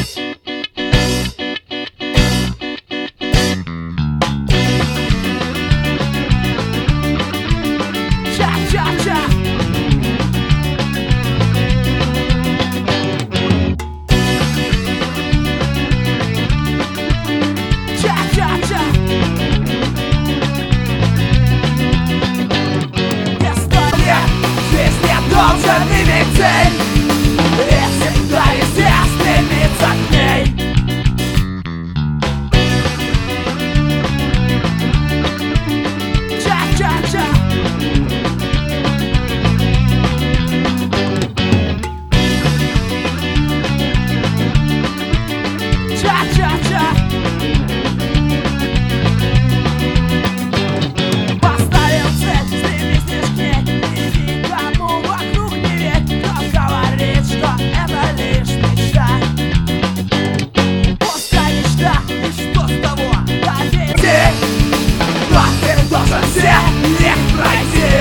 Должен иметь цель и всегда везде стремиться к ней. Ча-ча-ча. Ча-ча-ча. Поставил цель, стремись к ней. И никому вокруг не верь, кто говорит, что это лишь мечта. Пускай мечта, и что с того? Поверь, но ты должен всех их пройти.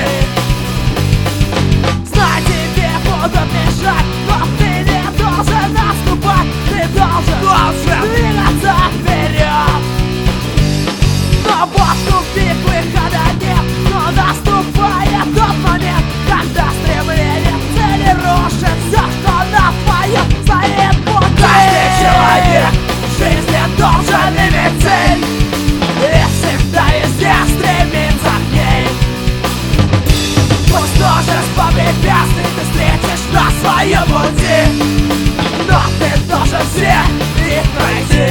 Знай, тебе будут мешать, но ты не должен наступать. Ты должен двигаться вперед. Но вот тупик, выхода нет, но наступает тот момент, когда стремление к цели рушит все, что напоет, стоит под. Каждый человек в жизни должен иметь цель и всегда везде стремиться к ней. Пусть множество препятствий ты встретишь на своем пути, но ты должен все их пройти.